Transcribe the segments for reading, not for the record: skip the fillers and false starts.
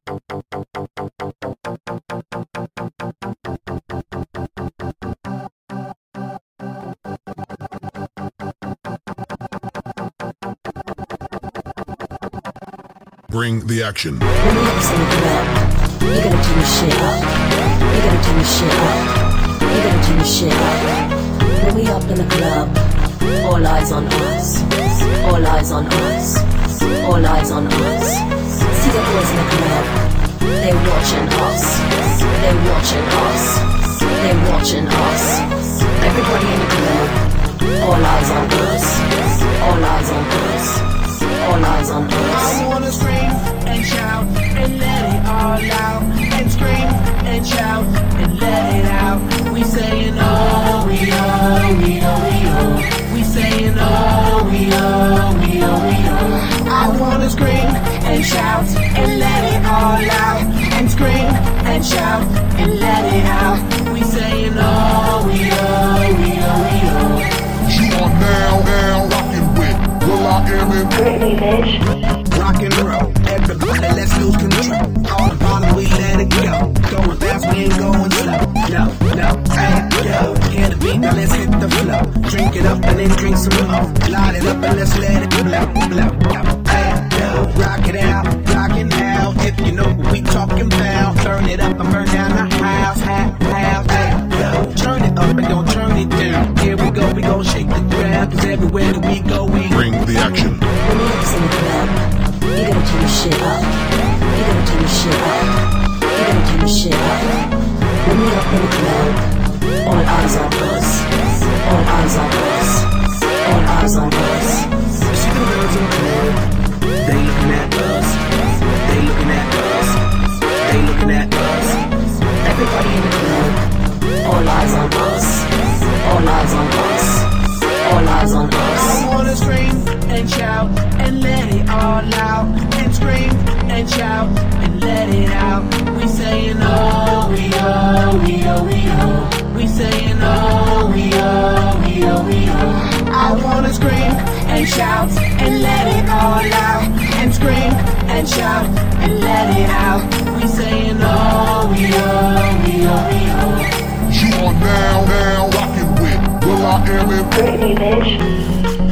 Bring the action. When the up's in the club, you're gonna turn the shit up. You're gonna turn the shit up. You're gonna turn the shit up. When we up in the club, all eyes on us. All eyes on us. All eyes on us. See the boys in the club, they're watching us. They're watching us. They're watching us. Everybody in the club, all eyes on us. All eyes on us. All eyes on us. I wanna scream and shout and let it all out. And scream and shout and let it out. We saying oh, we oh, we oh, we oh. We saying oh, we oh, we oh, we oh. I wanna scream and shout and let it all out. And scream and shout and let it out. We saying oh, we oh, we oh, we oh. You are now rocking with Will I Am in Britney, bitch. Rock and roll, everybody let's lose control. All the bottom we let it go. Going fast, we ain't going slow. No, hey, yo, hear the beat, now let's hit the flow. Drink it up and then drink some more. Light it up and let's let it blow. Hey, yo, rock it out, rock it now. If you know what we talking about, turn it up and burn down the house. Hey, yo, turn it up and don't turn it down. Here we go, we gon' shake the ground. Cause everywhere that we go, we Bring the action. When the up's in the club, you're gonna turn the shit up. You're gonna turn the shit up. You're gonna turn the shit up. When we up in the club, all eyes on us. All eyes on us. All eyes on us. see the girls in the club. They looking at us. They looking at us. They looking at us. Everybody in the club, all eyes on us. All eyes on us. All eyes on us. I wanna scream and shout and let it all out. And scream and shout and let it out. We saying oh, we oh, we oh, we oh. We saying oh, we oh, we oh, we oh. I wanna scream and shout and let it all out. And scream and shout and let it out. We saying oh, we oh, we oh, we oh. You are now rocking with Will I Am in Britney, bitch.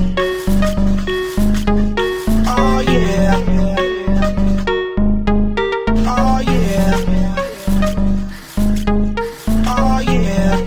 Oh yeah. Oh yeah. Oh yeah.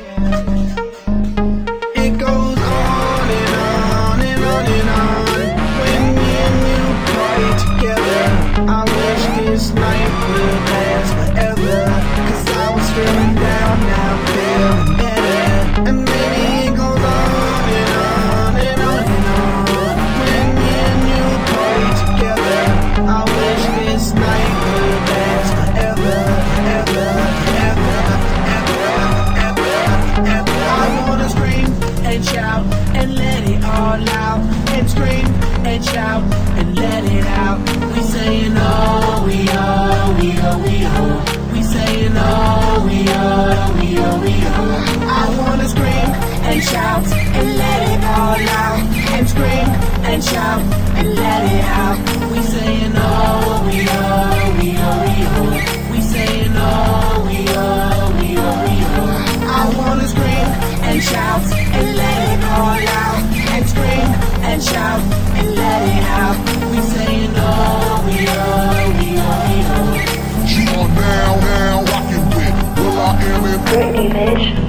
It goes on and on and on and on. When me and you party together, I wish this night would last forever. Cause I was feeling down, now I'm feeling better. And maybe it goes on and on and on and on. When me and you party together, I wish this night would last forever, ever, ever, ever, ever, ever. I wanna scream and shout and let it all out. And scream and shout and let it out. We saying oh, we oh, we oh, we oh. We saying oh, we oh, we oh, we oh. I wanna scream and shout and let it all out. And scream and shout and let it out. We saying oh, we oh, we oh, we oh. We saying oh, we oh, we oh, we oh. I wanna scream and shout and let it all out. And scream and shout and let it out. We saying oh, we oh, we oh, we oh. You are now rocking with Will I Am in Britney, bitch.